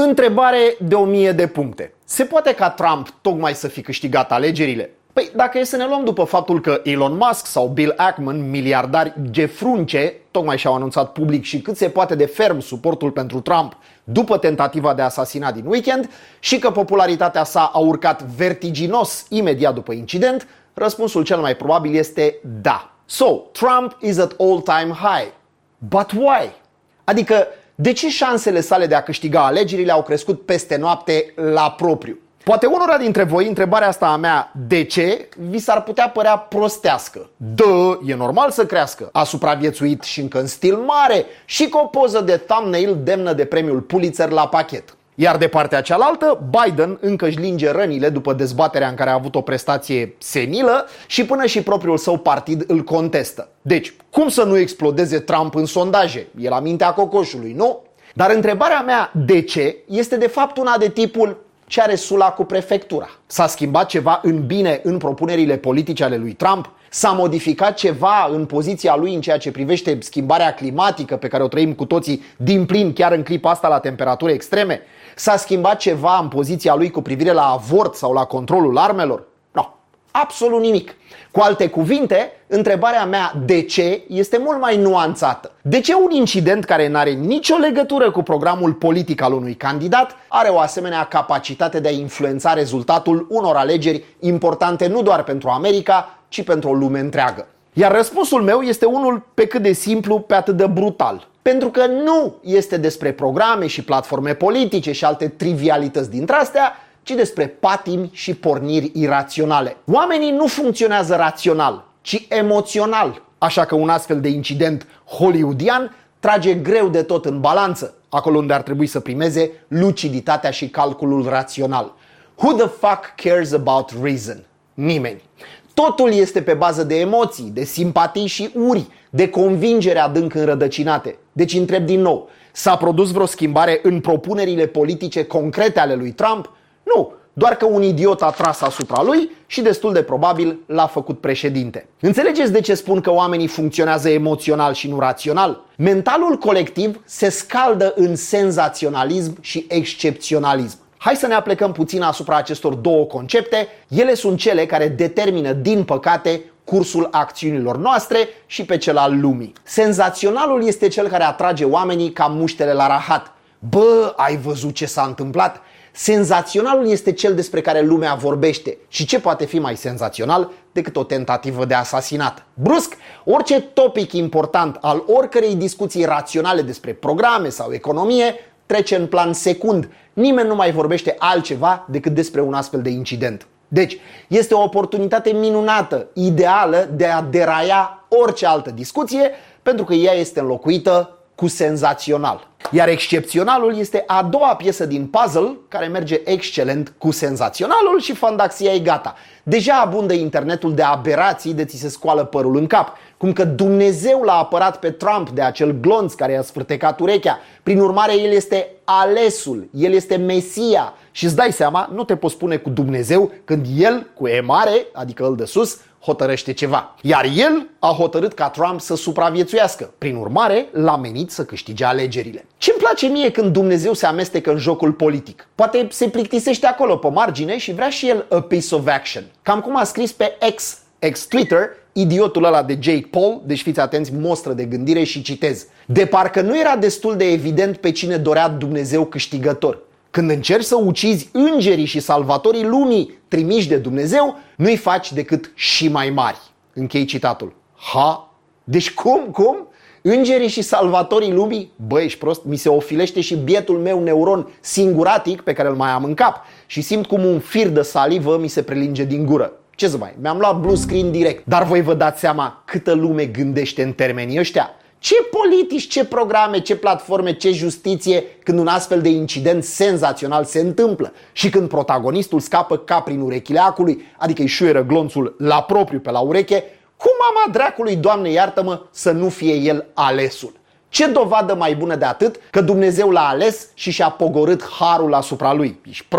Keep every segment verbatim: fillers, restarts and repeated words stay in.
Întrebare de o mie de puncte. Se poate ca Trump tocmai să fi câștigat alegerile? Păi dacă e să ne luăm după faptul că Elon Musk sau Bill Ackman, miliardari gefrunce, tocmai și-au anunțat public și cât se poate de ferm suportul pentru Trump după tentativa de asasinat din weekend și că popularitatea sa a urcat vertiginos imediat după incident, răspunsul cel mai probabil este da. So, Trump is at all-time high. But why? Adică, de ce șansele sale de a câștiga alegerile au crescut peste noapte la propriu? Poate unora dintre voi întrebarea asta a mea, de ce, vi s-ar putea părea prostească. Dă, e normal să crească. A supraviețuit și încă în stil mare și cu o poză de thumbnail demnă de premiul Pulitzer la pachet. Iar de partea cealaltă, Biden încă își linge rănile după dezbaterea în care a avut o prestație senilă și până și propriul său partid îl contestă. Deci, cum să nu explodeze Trump în sondaje? E la mintea cocoșului, nu? Dar întrebarea mea, de ce, este de fapt una de tipul: ce are sula cu prefectura? S-a schimbat ceva în bine în propunerile politice ale lui Trump? S-a modificat ceva în poziția lui în ceea ce privește schimbarea climatică pe care o trăim cu toții din plin chiar în clipa asta la temperaturi extreme? S-a schimbat ceva în poziția lui cu privire la avort sau la controlul armelor? Nu, absolut nimic. Cu alte cuvinte, întrebarea mea de ce este mult mai nuanțată. De ce un incident care nu are nicio legătură cu programul politic al unui candidat are o asemenea capacitate de a influența rezultatul unor alegeri importante nu doar pentru America, ci pentru o lume întreagă? Iar răspunsul meu este unul pe cât de simplu, pe atât de brutal. Pentru că nu este despre programe și platforme politice și alte trivialități dintre astea, ci despre patimi și porniri iraționale. Oamenii nu funcționează rațional, ci emoțional. Așa că un astfel de incident hollywoodian trage greu de tot în balanță, acolo unde ar trebui să primeze luciditatea și calculul rațional. Who the fuck cares about reason? Nimeni. Totul este pe bază de emoții, de simpatii și uri, de convingere adânc înrădăcinate. Deci întreb din nou, s-a produs vreo schimbare în propunerile politice concrete ale lui Trump? Nu, doar că un idiot a tras asupra lui și destul de probabil l-a făcut președinte. Înțelegeți de ce spun că oamenii funcționează emoțional și nu rațional? Mentalul colectiv se scaldă în senzaționalism și excepționalism. Hai să ne aplecăm puțin asupra acestor două concepte. Ele sunt cele care determină, din păcate, cursul acțiunilor noastre și pe cel al lumii. Senzaționalul este cel care atrage oamenii ca muștele la rahat. Bă, ai văzut ce s-a întâmplat? Senzaționalul este cel despre care lumea vorbește. Și ce poate fi mai senzațional decât o tentativă de asasinat? Brusc, orice topic important al oricărei discuții raționale despre programe sau economie trece în plan secund. Nimeni nu mai vorbește altceva decât despre un astfel de incident. Deci, este o oportunitate minunată, ideală de a deraia orice altă discuție, pentru că ea este înlocuită cu senzațional. Iar excepționalul este a doua piesă din puzzle care merge excelent cu senzaționalul și fandaxia e gata. Deja abundă internetul de aberații de ți se scoală părul în cap. Cum că Dumnezeu l-a apărat pe Trump de acel glonț care i-a sfârtecat urechea. Prin urmare, el este alesul, el este Mesia. Și îți dai seama, nu te poți spune cu Dumnezeu când el, cu E mare, adică îl de sus, hotărăște ceva. Iar el a hotărât ca Trump să supraviețuiască. Prin urmare, l-a menit să câștige alegerile. Ce-mi place mie când Dumnezeu se amestecă în jocul politic? Poate se plictisește acolo pe margine și vrea și el a piece of action. Cam cum a scris pe X, ex-Twitter, idiotul ăla de Jake Paul, deci fiți atenți, mostră de gândire și citez. De parcă nu era destul de evident pe cine dorea Dumnezeu câștigător. Când încerci să ucizi îngerii și salvatorii lumii trimiși de Dumnezeu, nu-i faci decât și mai mari. Închei citatul. Ha? Deci cum? Cum? Îngerii și salvatorii lumii? Băi, ești prost? Mi se ofilește și bietul meu neuron singuratic pe care îl mai am în cap și simt cum un fir de salivă mi se prelinge din gură. Ce să mai? Mi-am luat blue screen direct. Dar voi vă dați seama câtă lume gândește în termenii ăștia? Ce politici, ce programe, ce platforme, ce justiție când un astfel de incident senzațional se întâmplă și când protagonistul scapă ca prin urechile acului, adică îi șuieră glonțul la propriu pe la ureche, cum mama dracului, Doamne iartă-mă, să nu fie el alesul? Ce dovadă mai bună de atât că Dumnezeu l-a ales și și-a pogorât harul asupra lui? Ești prost?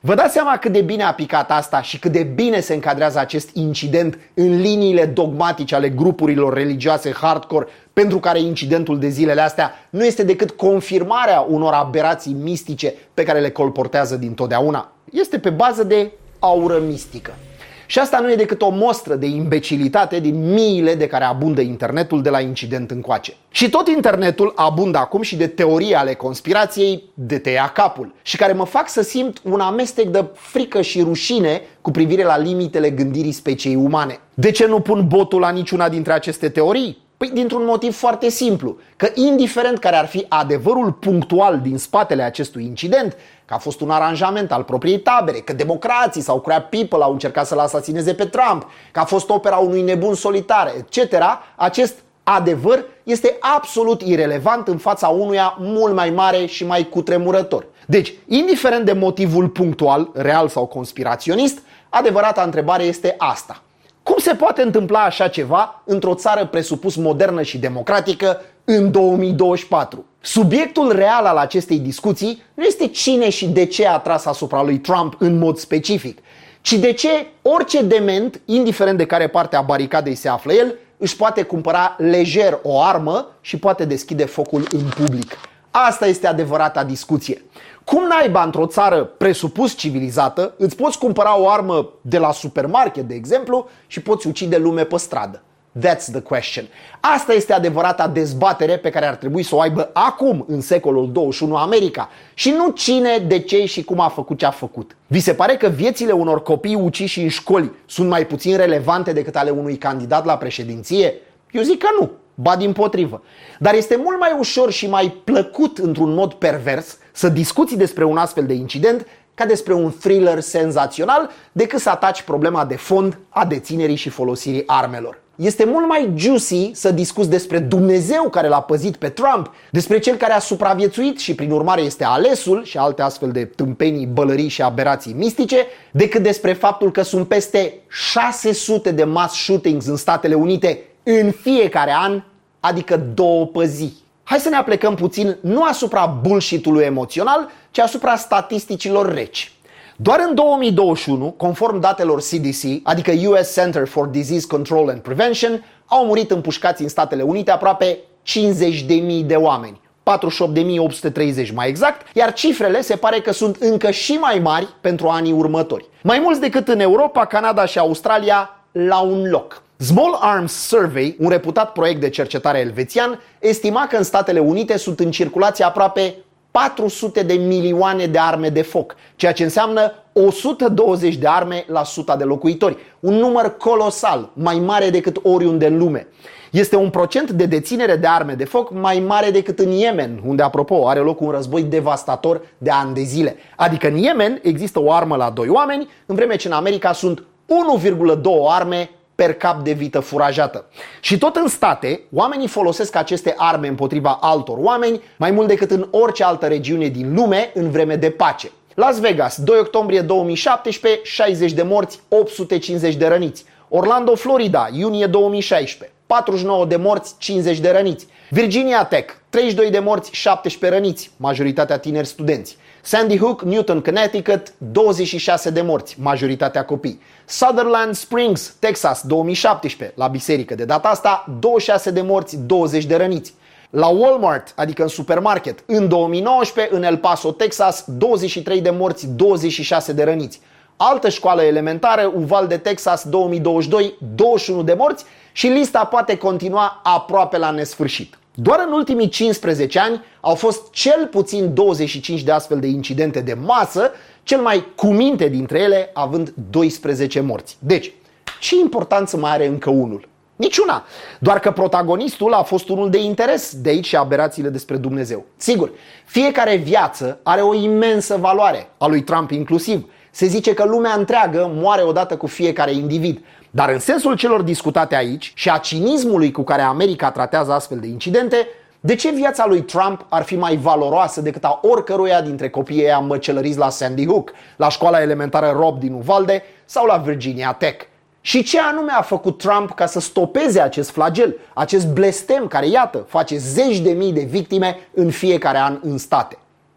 Vă dați seama cât de bine a picat asta și cât de bine se încadrează acest incident în liniile dogmatice ale grupurilor religioase hardcore, pentru care incidentul de zilele astea nu este decât confirmarea unor aberații mistice pe care le colportează dintotdeauna. Este pe bază de aură mistică. Și asta nu e decât o mostră de imbecilitate din miile de care abundă internetul de la incident încoace. Și tot internetul abundă acum și de teorii ale conspirației de te ia capul și care mă fac să simt un amestec de frică și rușine cu privire la limitele gândirii speciei umane. De ce nu pun botul la niciuna dintre aceste teorii? Păi dintr-un motiv foarte simplu, că indiferent care ar fi adevărul punctual din spatele acestui incident, că a fost un aranjament al propriei tabere, că democrații sau crap people au încercat să-l asasineze pe Trump, că a fost opera unui nebun solitar, et cetera, acest adevăr este absolut irelevant în fața unuia mult mai mare și mai cutremurător. Deci, indiferent de motivul punctual, real sau conspiraționist, adevărata întrebare este asta. Cum se poate întâmpla așa ceva într-o țară presupus modernă și democratică în două mii douăzeci și patru? Subiectul real al acestei discuții nu este cine și de ce a tras asupra lui Trump în mod specific, ci de ce orice dement, indiferent de care parte a baricadei se află el, își poate cumpăra lejer o armă și poate deschide focul în public. Asta este adevărata discuție. Cum naiba într-o țară presupus civilizată îți poți cumpăra o armă de la supermarket, de exemplu, și poți ucide lume pe stradă? That's the question. Asta este adevărata dezbatere pe care ar trebui să o aibă acum, în secolul douăzeci și unu, America. Și nu cine, de ce și cum a făcut ce a făcut. Vi se pare că viețile unor copii uciși în școli sunt mai puțin relevante decât ale unui candidat la președinție? Eu zic că nu. Ba dimpotrivă. Dar este mult mai ușor și mai plăcut într-un mod pervers să discuți despre un astfel de incident ca despre un thriller senzațional decât să ataci problema de fond a deținerii și folosirii armelor. Este mult mai juicy să discuți despre Dumnezeu care l-a păzit pe Trump, despre cel care a supraviețuit și prin urmare este alesul și alte astfel de tâmpenii, bălării și aberații mistice, decât despre faptul că sunt peste șase sute de mass shootings în Statele Unite în fiecare an, adică două pe zi. Hai să ne aplecăm puțin nu asupra bullshit-ului emoțional, ci asupra statisticilor reci. Doar în două mii douăzeci și unu, conform datelor C D C, adică U S Center for Disease Control and Prevention, au murit împușcați în Statele Unite aproape cincizeci de mii de oameni, patruzeci și opt de mii opt sute treizeci mai exact, iar cifrele se pare că sunt încă și mai mari pentru anii următori. Mai mulți decât în Europa, Canada și Australia la un loc. Small Arms Survey, un reputat proiect de cercetare elvețian, estima că în Statele Unite sunt în circulație aproape patru sute de milioane de arme de foc, ceea ce înseamnă o sută douăzeci de arme la suta de locuitori. Un număr colosal, mai mare decât oriunde în lume. Este un procent de deținere de arme de foc mai mare decât în Yemen, unde, apropo, are loc un război devastator de ani de zile. Adică în Yemen există o armă la doi oameni, în vreme ce în America sunt unu virgulă doi arme per cap de vită furajată. Și tot în state, oamenii folosesc aceste arme împotriva altor oameni mai mult decât în orice altă regiune din lume în vreme de pace. Las Vegas, doi octombrie două mii șaptesprezece, șaizeci de morți, opt sute cincizeci de răniți. Orlando, Florida, iunie două mii șaisprezece, patruzeci și nouă de morți, cincizeci de răniți. Virginia Tech, treizeci și doi de morți, șaptesprezece răniți, majoritatea tineri studenți. Sandy Hook, Newton, Connecticut, douăzeci și șase de morți, majoritatea copii. Sutherland Springs, Texas, două mii șaptesprezece, la biserică de data asta, douăzeci și șase de morți, douăzeci de răniți. La Walmart, adică în supermarket, în două mii nouăsprezece, în El Paso, Texas, douăzeci și trei de morți, douăzeci și șase de răniți. Altă școală elementară, Uvalde, Texas, două mii douăzeci și doi, douăzeci și unu de morți și lista poate continua aproape la nesfârșit. Doar în ultimii cincisprezece ani au fost cel puțin douăzeci și cinci de astfel de incidente de masă, cel mai cuminte dintre ele având doisprezece morți. Deci, ce importanță mai are încă unul? Niciuna, doar că protagonistul a fost unul de interes, de aici și aberațiile despre Dumnezeu. Sigur, fiecare viață are o imensă valoare, a lui Trump inclusiv. Se zice că lumea întreagă moare odată cu fiecare individ. Dar în sensul celor discutate aici și a cinismului cu care America tratează astfel de incidente, de ce viața lui Trump ar fi mai valoroasă decât a oricăruia dintre copiii ăia măcelăriți la Sandy Hook, la școala elementară Robb din Uvalde sau la Virginia Tech? Și ce anume a făcut Trump ca să stopeze acest flagel, acest blestem care, iată, face zeci de mii de victime în fiecare an în state?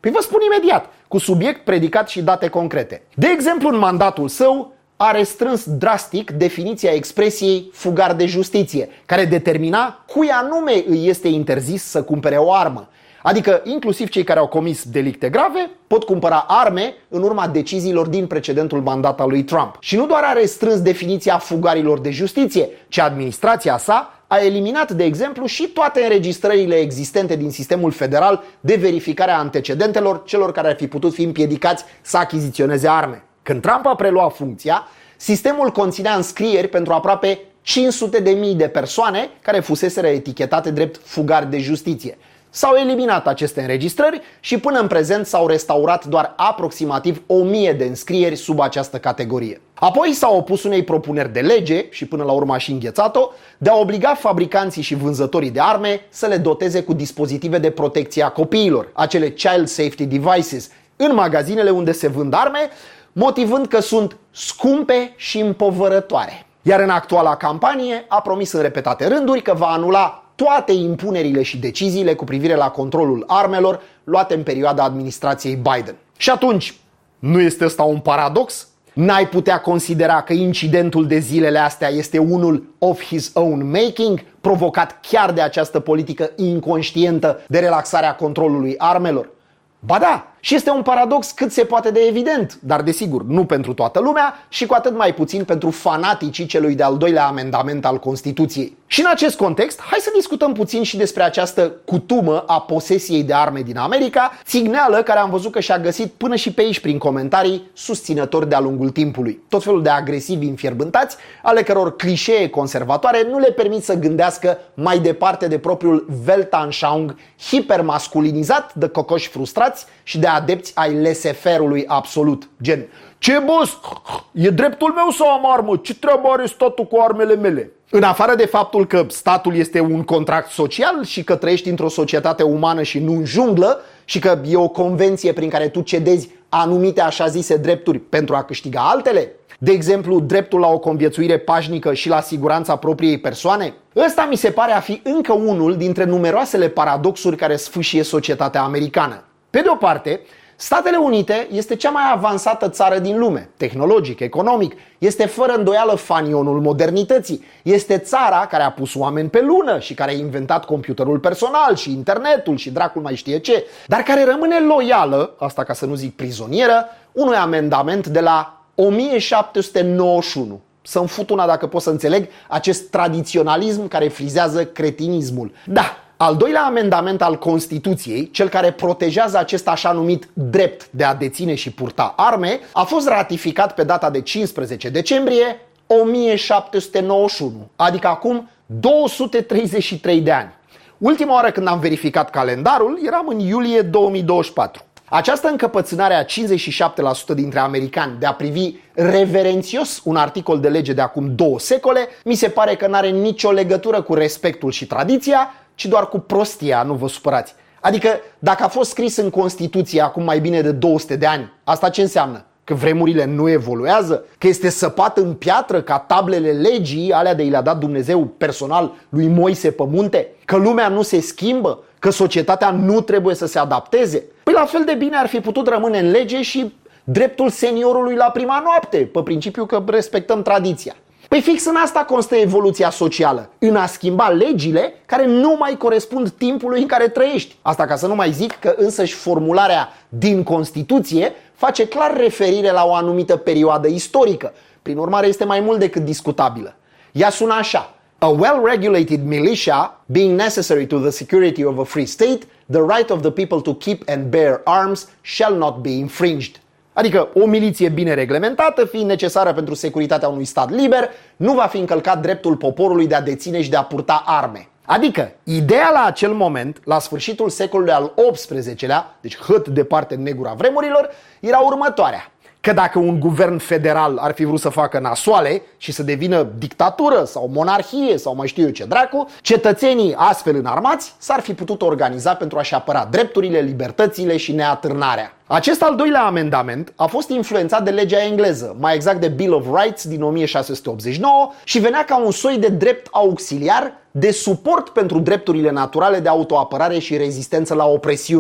Păi vă spun imediat, cu subiect, predicat și date concrete. De exemplu, în mandatul său a restrâns drastic definiția expresiei fugar de justiție, care determina cui anume îi este interzis să cumpere o armă. Adică inclusiv cei care au comis delicte grave pot cumpăra arme în urma deciziilor din precedentul mandat al lui Trump. Și nu doar a restrâns definiția fugarilor de justiție, ci administrația sa a eliminat, de exemplu, și toate înregistrările existente din sistemul federal de verificare a antecedentelor celor care ar fi putut fi împiedicați să achiziționeze arme. Când Trump a preluat funcția, sistemul conținea înscrieri pentru aproape cinci sute de mii de persoane care fuseseră etichetate drept fugari de justiție. S-au eliminat aceste înregistrări și până în prezent s-au restaurat doar aproximativ o mie de înscrieri sub această categorie. Apoi s-au opus unei propuneri de lege, și până la urmă a și înghețat-o, de a obliga fabricanții și vânzătorii de arme să le doteze cu dispozitive de protecție a copiilor, acele Child Safety Devices, în magazinele unde se vând arme, motivând că sunt scumpe și împovărătoare. Iar în actuala campanie a promis în repetate rânduri că va anula toate impunerile și deciziile cu privire la controlul armelor luate în perioada administrației Biden. Și atunci, nu este ăsta un paradox? N-ai putea considera că incidentul de zilele astea este unul of his own making, provocat chiar de această politică inconștientă de relaxarea controlului armelor? Ba da, și este un paradox cât se poate de evident, dar desigur nu pentru toată lumea și cu atât mai puțin pentru fanaticii celui de-al doilea amendament al Constituției. Și în acest context, hai să discutăm puțin și despre această cutumă a posesiei de arme din America, țigneală care am văzut că și-a găsit până și pe aici prin comentarii susținători de-a lungul timpului. Tot felul de agresivi înfierbântați, ale căror clișee conservatoare nu le permit să gândească mai departe de propriul Weltanschauung hipermasculinizat de cocoși frustrați și de adepți ai laissez-faire-ului absolut. Gen, ce boss? E dreptul meu să am armă? Ce treabă are statul cu armele mele? În afară de faptul că statul este un contract social și că trăiești într-o societate umană și nu în junglă și că e o convenție prin care tu cedezi anumite așa zise drepturi pentru a câștiga altele, de exemplu dreptul la o conviețuire pașnică și la siguranța propriei persoane, ăsta mi se pare a fi încă unul dintre numeroasele paradoxuri care sfâșie societatea americană. Pe de o parte, Statele Unite este cea mai avansată țară din lume, tehnologic, economic, este fără îndoială fanionul modernității, este țara care a pus oameni pe lună și care a inventat computerul personal și internetul și dracul mai știe ce, dar care rămâne loială, asta ca să nu zic prizonieră, unui amendament de la o mie șapte sute nouăzeci și unu. Să-mi fut una dacă pot să înțeleg acest tradiționalism care frizează cretinismul. Da, al doilea amendament al Constituției, cel care protejează acest așa numit drept de a deține și purta arme, a fost ratificat pe data de cincisprezece decembrie o mie șapte sute nouăzeci și unu, adică acum două sute treizeci și trei de ani. Ultima oară când am verificat calendarul eram în iulie două mii douăzeci și patru. Această încăpățânare a cincizeci și șapte la sută dintre americani de a privi reverențios un articol de lege de acum două secole mi se pare că n-are nicio legătură cu respectul și tradiția, ci doar cu prostia, nu vă supărați. Adică dacă a fost scris în Constituție acum mai bine de două sute de ani, asta ce înseamnă? Că vremurile nu evoluează? Că este săpat în piatră ca tablele legii, alea de i le-a dat Dumnezeu personal lui Moise pe munte? Că lumea nu se schimbă? Că societatea nu trebuie să se adapteze? Păi la fel de bine ar fi putut rămâne în lege și dreptul seniorului la prima noapte, pe principiu că respectăm tradiția. Păi fix în asta constă evoluția socială, în a schimba legile care nu mai corespund timpului în care trăiești. Asta ca să nu mai zic că însăși formularea din Constituție face clar referire la o anumită perioadă istorică. Prin urmare este mai mult decât discutabilă. Ea sună așa: a well-regulated militia being necessary to the security of a free state, the right of the people to keep and bear arms shall not be infringed. Adică o miliție bine reglementată, fiind necesară pentru securitatea unui stat liber, nu va fi încălcat dreptul poporului de a deține și de a purta arme. Adică, ideea la acel moment, la sfârșitul secolului al optsprezecelea, deci hăt departe în negura vremurilor, era următoarea: că dacă un guvern federal ar fi vrut să facă nasoale și să devină dictatură sau monarhie sau mai știu eu ce dracu, cetățenii astfel înarmați s-ar fi putut organiza pentru a-și apăra drepturile, libertățile și neatârnarea. Acest al doilea amendament a fost influențat de legea engleză, mai exact de Bill of Rights din o mie șase sute optzeci și nouă, și venea ca un soi de drept auxiliar de suport pentru drepturile naturale de autoapărare și rezistență la opresiune.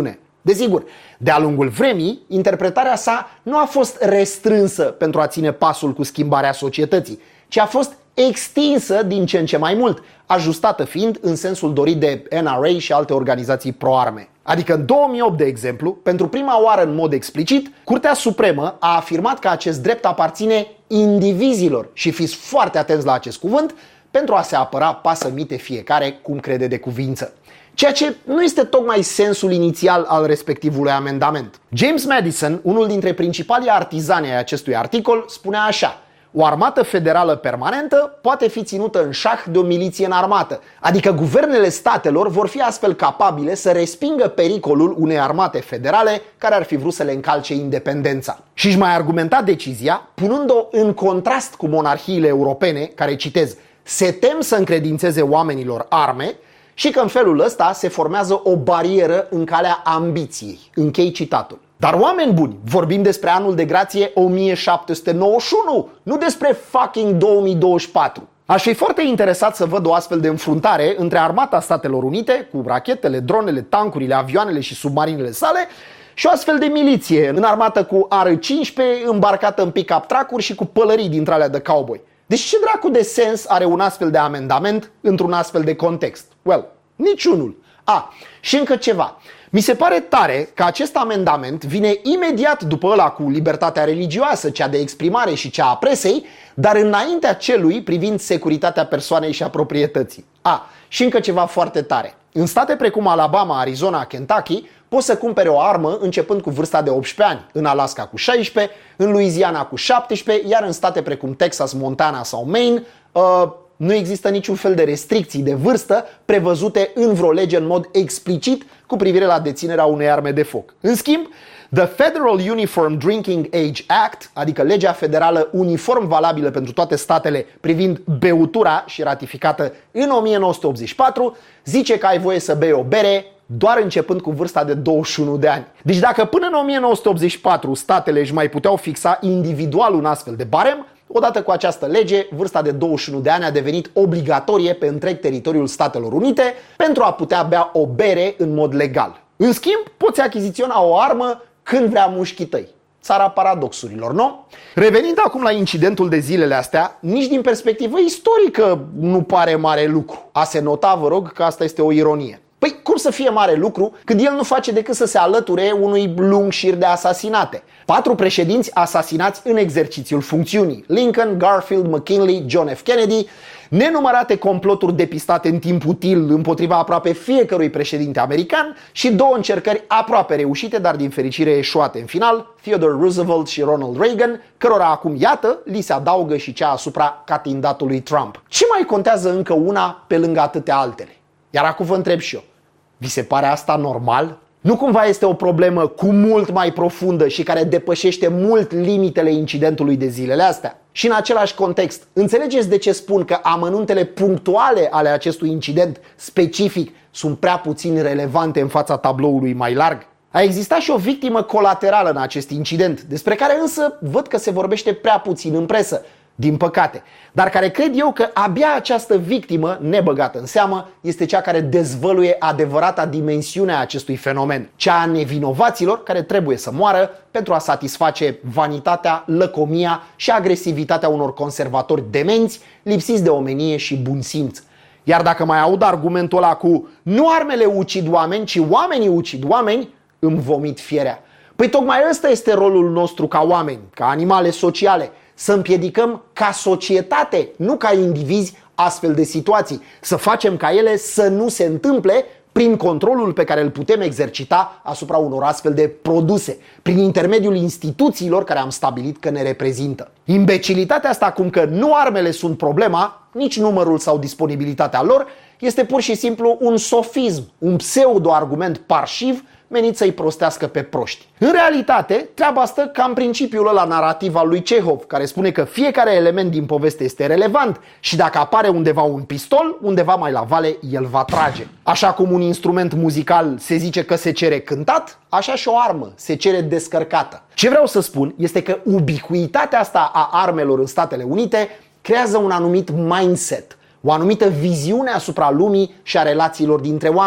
Desigur, de-a lungul vremii, interpretarea sa nu a fost restrânsă pentru a ține pasul cu schimbarea societății, ci a fost extinsă din ce în ce mai mult, ajustată fiind în sensul dorit de N R A și alte organizații pro-arme. Adică în două mii opt, de exemplu, pentru prima oară în mod explicit, Curtea Supremă a afirmat că acest drept aparține indivizilor și fiți foarte atenți la acest cuvânt pentru a se apăra pasămite fiecare cum crede de cuvință. Ceea ce nu este tocmai sensul inițial al respectivului amendament. James Madison, unul dintre principalii artizani ai acestui articol, spunea așa: o armată federală permanentă poate fi ținută în șah de o miliție înarmată, adică guvernele statelor vor fi astfel capabile să respingă pericolul unei armate federale care ar fi vrut să le încalce independența. Și își mai argumenta decizia punând-o în contrast cu monarhiile europene care, citez, se tem să încredințeze oamenilor arme și că în felul ăsta se formează o barieră în calea ambiției. Închei citatul. Dar oameni buni, vorbim despre anul de grație o mie șapte sute nouăzeci și unu, nu despre fucking două mii douăzeci și patru. Aș fi foarte interesat să văd o astfel de înfruntare între armata Statelor Unite, cu rachetele, dronele, tancurile, avioanele și submarinele sale, și o astfel de miliție înarmată cu R cincisprezece, îmbarcată în pick-up truck-uri și cu pălării dintre alea de cowboy. Deci ce dracu de sens are un astfel de amendament într-un astfel de context? Well, niciunul. A, și încă ceva. Mi se pare tare că acest amendament vine imediat după ăla cu libertatea religioasă, cea de exprimare și cea a presei, dar înaintea celui privind securitatea persoanei și a proprietății. A, și încă ceva foarte tare. În state precum Alabama, Arizona, Kentucky, poți să cumpere o armă începând cu vârsta de optsprezece ani, în Alaska cu șaisprezece, în Louisiana cu șaptesprezece, iar în state precum Texas, Montana sau Maine, uh, nu există niciun fel de restricții de vârstă prevăzute în vreo lege în mod explicit cu privire la deținerea unei arme de foc. În schimb, The Federal Uniform Drinking Age Act, adică legea federală uniform valabilă pentru toate statele privind beutura și ratificată în o mie nouă sute optzeci și patru, zice că ai voie să bei o bere doar începând cu vârsta de douăzeci și unu de ani. Deci dacă până în o mie nouă sute optzeci și patru statele își mai puteau fixa individual un astfel de barem, odată cu această lege, vârsta de douăzeci și unu de ani a devenit obligatorie pe întreg teritoriul Statelor Unite pentru a putea bea o bere în mod legal. În schimb, poți achiziționa o armă când vrea mușchii tăi. Țara paradoxurilor, nu? Revenind acum la incidentul de zilele astea, nici din perspectivă istorică nu pare mare lucru. A se nota, vă rog, că asta este o ironie. Păi cum să fie mare lucru când el nu face decât să se alăture unui lung șir de asasinate? Patru președinți asasinați în exercițiul funcțiunii: Lincoln, Garfield, McKinley, John F. Kennedy, nenumărate comploturi depistate în timp util împotriva aproape fiecărui președinte american și două încercări aproape reușite, dar din fericire eșuate în final, Theodore Roosevelt și Ronald Reagan, cărora acum, iată, li se adaugă și cea asupra candidatului Trump. Ce mai contează încă una pe lângă atâtea altele? Iar acum vă întreb și eu, vi se pare asta normal? Nu cumva este o problemă cu mult mai profundă și care depășește mult limitele incidentului de zilele astea? Și în același context, înțelegeți de ce spun că amănuntele punctuale ale acestui incident specific sunt prea puțin relevante în fața tabloului mai larg? A existat și o victimă colaterală în acest incident, despre care însă văd că se vorbește prea puțin în presă, din păcate, dar care cred eu că abia această victimă, nebăgată în seamă, este cea care dezvăluie adevărata dimensiune a acestui fenomen, cea a nevinovaților care trebuie să moară pentru a satisface vanitatea, lăcomia și agresivitatea unor conservatori demenți, lipsiți de omenie și bun simț. Iar dacă mai aud argumentul ăla cu nu armele ucid oameni, ci oamenii ucid oameni, îmi vomit fierea. Păi tocmai ăsta este rolul nostru ca oameni, ca animale sociale, să împiedicăm ca societate, nu ca indivizi, astfel de situații, să facem ca ele să nu se întâmple prin controlul pe care îl putem exercita asupra unor astfel de produse, prin intermediul instituțiilor care am stabilit că ne reprezintă. Imbecilitatea asta cum că nu armele sunt problema, nici numărul sau disponibilitatea lor, este pur și simplu un sofism, un pseudo-argument parșiv menit să-i prostească pe proști. În realitate, treaba stă ca în principiul ăla narativ al lui Cehov, care spune că fiecare element din poveste este relevant și dacă apare undeva un pistol, undeva mai la vale el va trage. Așa cum un instrument muzical se zice că se cere cântat, așa și o armă se cere descărcată. Ce vreau să spun este că ubicuitatea asta a armelor în Statele Unite creează un anumit mindset, o anumită viziune asupra lumii și a relațiilor dintre oameni.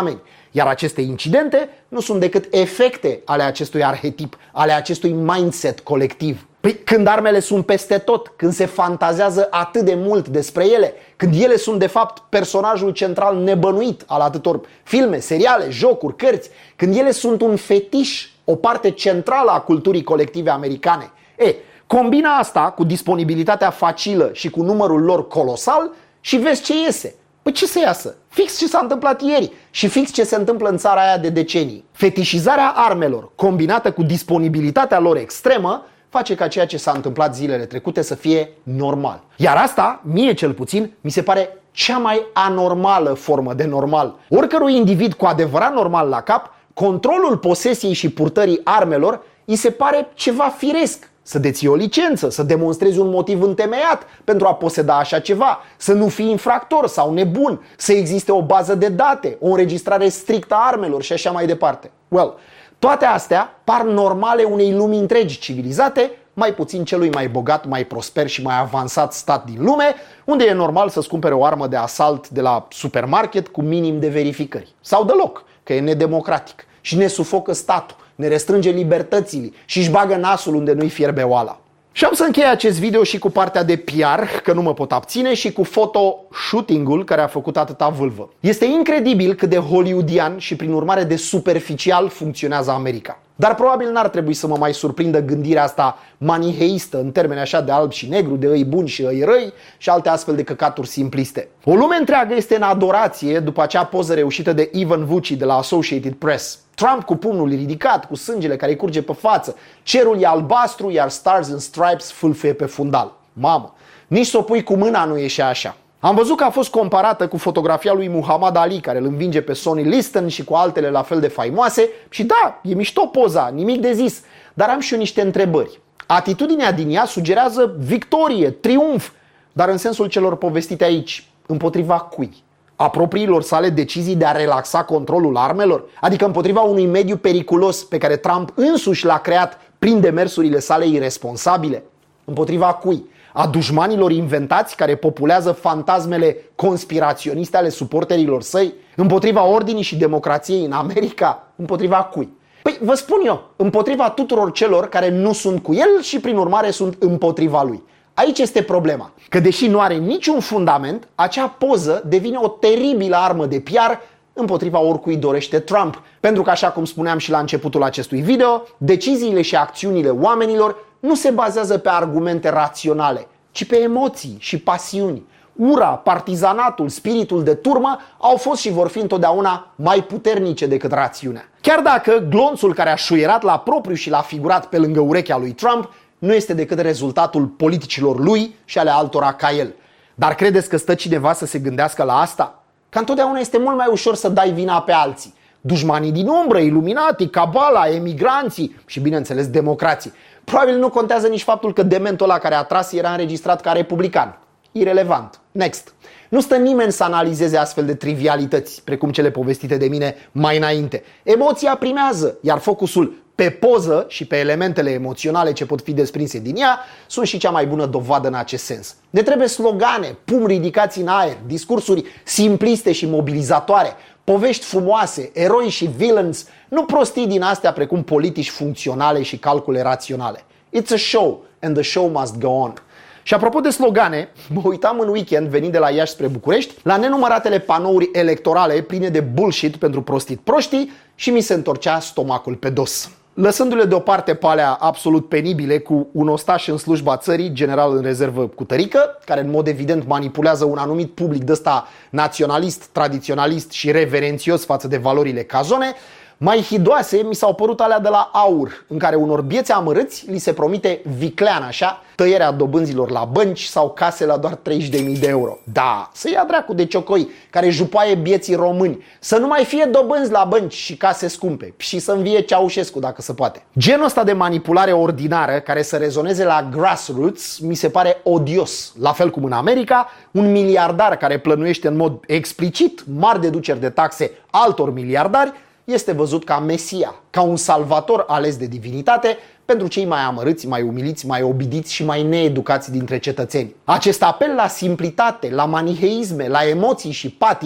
Iar aceste incidente nu sunt decât efecte ale acestui arhetip, ale acestui mindset colectiv. Păi când armele sunt peste tot, când se fantazează atât de mult despre ele, când ele sunt de fapt personajul central nebănuit al atâtor filme, seriale, jocuri, cărți, când ele sunt un fetiș, o parte centrală a culturii colective americane. E, combina asta cu disponibilitatea facilă și cu numărul lor colosal și vezi ce iese. Păi ce să iasă? Fix ce s-a întâmplat ieri și fix ce se întâmplă în țara aia de decenii. Fetișizarea armelor, combinată cu disponibilitatea lor extremă, face ca ceea ce s-a întâmplat zilele trecute să fie normal. Iar asta, mie cel puțin, mi se pare cea mai anormală formă de normal. Oricărui individ cu adevărat normal la cap, controlul posesiei și purtării armelor îi se pare ceva firesc. Să deții o licență, să demonstrezi un motiv întemeiat pentru a poseda așa ceva, să nu fii infractor sau nebun, să existe o bază de date, o înregistrare strictă a armelor și așa mai departe. Well, toate astea par normale unei lumi întregi civilizate, mai puțin celui mai bogat, mai prosper și mai avansat stat din lume, unde e normal să-ți cumpere o armă de asalt de la supermarket cu minim de verificări. Sau deloc, că e nedemocratic și ne sufocă statul, ne restrânge libertățile și își bagă nasul unde nu-i fierbe oala. Și am să închei acest video și cu partea de P R, că nu mă pot abține, și cu photo-shooting-ul care a făcut atâta vâlvă. Este incredibil cât de hollywoodian și prin urmare de superficial funcționează America. Dar probabil n-ar trebui să mă mai surprindă gândirea asta maniheistă în termeni așa de alb și negru, de îi buni și îi răi și alte astfel de căcaturi simpliste. O lume întreagă este în adorație după acea poză reușită de Ivan Vuci de la Associated Press. Trump cu pumnul ridicat, cu sângele care îi curge pe față, cerul e albastru, iar Stars and Stripes fâlfâie pe fundal. Mamă, nici să o pui cu mâna nu ieșea așa. Am văzut că a fost comparată cu fotografia lui Muhammad Ali, care îl învinge pe Sonny Liston, și cu altele la fel de faimoase. Și da, e mișto poza, nimic de zis. Dar am și eu niște întrebări. Atitudinea din ea sugerează victorie, triumf, dar în sensul celor povestite aici, împotriva cui? A propriilor sale decizii de a relaxa controlul armelor? Adică împotriva unui mediu periculos pe care Trump însuși l-a creat prin demersurile sale irresponsabile? Împotriva cui? A dușmanilor inventați care populează fantasmele conspiraționiste ale suporterilor săi? Împotriva ordinii și democrației în America? Împotriva cui? Păi vă spun eu, împotriva tuturor celor care nu sunt cu el și prin urmare sunt împotriva lui. Aici este problema, că deși nu are niciun fundament, acea poză devine o teribilă armă de P R împotriva oricui dorește Trump. Pentru că, așa cum spuneam și la începutul acestui video, deciziile și acțiunile oamenilor nu se bazează pe argumente raționale, ci pe emoții și pasiuni. Ura, partizanatul, spiritul de turmă au fost și vor fi întotdeauna mai puternice decât rațiunea. Chiar dacă glonțul care a șuierat la propriu și l-a figurat pe lângă urechea lui Trump nu este decât rezultatul politicilor lui și ale altora ca el. Dar credeți că stă cineva să se gândească la asta? Că întotdeauna este mult mai ușor să dai vina pe alții. Dușmanii din umbră, iluminatii, cabala, emigranții și, bineînțeles, democrații. Probabil nu contează nici faptul că dementul ăla care a tras era înregistrat ca republican. Irelevant. Next. Nu stă nimeni să analizeze astfel de trivialități, precum cele povestite de mine mai înainte. Emoția primează, iar focusul pe poză și pe elementele emoționale ce pot fi desprinse din ea sunt și cea mai bună dovadă în acest sens. Ne trebuie slogane, pumni ridicați în aer, discursuri simpliste și mobilizatoare, povești frumoase, eroi și villains, nu prostii din astea precum politici funcționale și calcule raționale. It's a show and the show must go on. Și apropo de slogane, mă uitam în weekend venind de la Iași spre București la nenumăratele panouri electorale pline de bullshit pentru prostit proștii și mi se întorcea stomacul pe dos. Lăsându-le deoparte pe alea absolut penibile cu un ostaș în slujba țării, general în rezervă cu tărică, care în mod evident manipulează un anumit public de ăsta naționalist, tradiționalist și reverențios față de valorile cazone, mai hidoase mi s-au părut alea de la AUR, în care unor bieți amărâți li se promite viclean așa, tăierea dobânzilor la bănci sau case la doar treizeci de mii de euro. Da, să ia dracu de ciocoi care jupoaie bieții români, să nu mai fie dobânzi la bănci și case scumpe și să învie Ceaușescu dacă se poate. Genul ăsta de manipulare ordinară care să rezoneze la grassroots mi se pare odios. La fel cum în America, un miliardar care plănuiește în mod explicit mari deduceri de taxe altor miliardari este văzut ca Mesia, ca un salvator ales de divinitate pentru cei mai amărâți, mai umiliți, mai obidiți și mai needucați dintre cetățeni. Acest apel la simplitate, la maniheisme, la emoții și patimi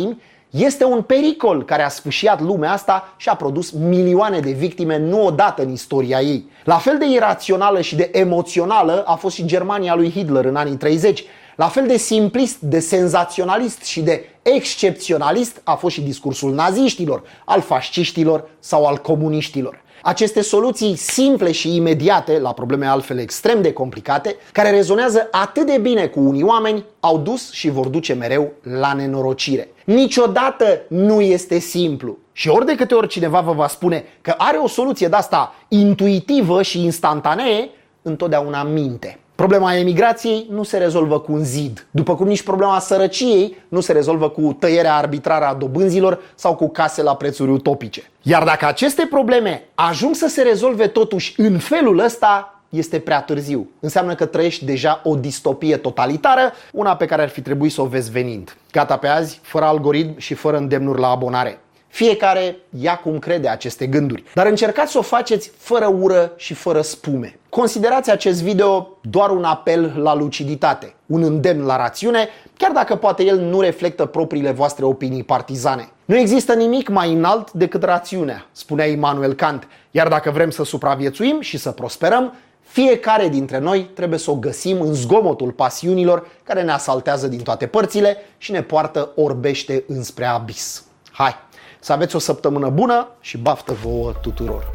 Este un pericol care a sfâșiat lumea asta și a produs milioane de victime nu odată în istoria ei. La fel de irațională și de emoțională a fost și Germania lui Hitler în anii treizeci. La fel de simplist, de senzaționalist și de excepționalist a fost și discursul naziștilor, al fasciștilor sau al comuniștilor. Aceste soluții simple și imediate la probleme altfel extrem de complicate, care rezonează atât de bine cu unii oameni, au dus și vor duce mereu la nenorocire. Niciodată nu este simplu. Și ori de câte ori cineva vă va spune că are o soluție de-asta intuitivă și instantanee, întotdeauna minte. Problema emigrației nu se rezolvă cu un zid, după cum nici problema sărăciei nu se rezolvă cu tăierea arbitrară a dobânzilor sau cu case la prețuri utopice. Iar dacă aceste probleme ajung să se rezolve totuși în felul ăsta, este prea târziu. Înseamnă că trăiești deja o distopie totalitară, una pe care ar fi trebuit să o vezi venind. Gata pe azi, fără algoritm și fără îndemnuri la abonare. Fiecare ia cum crede aceste gânduri, dar încercați să o faceți fără ură și fără spume. Considerați acest video doar un apel la luciditate, un îndemn la rațiune, chiar dacă poate el nu reflectă propriile voastre opinii partizane. Nu există nimic mai înalt decât rațiunea, spunea Immanuel Kant, iar dacă vrem să supraviețuim și să prosperăm, fiecare dintre noi trebuie să o găsim în zgomotul pasiunilor care ne asaltează din toate părțile și ne poartă orbește înspre abis. Hai, să aveți o săptămână bună și baftă vouă tuturor!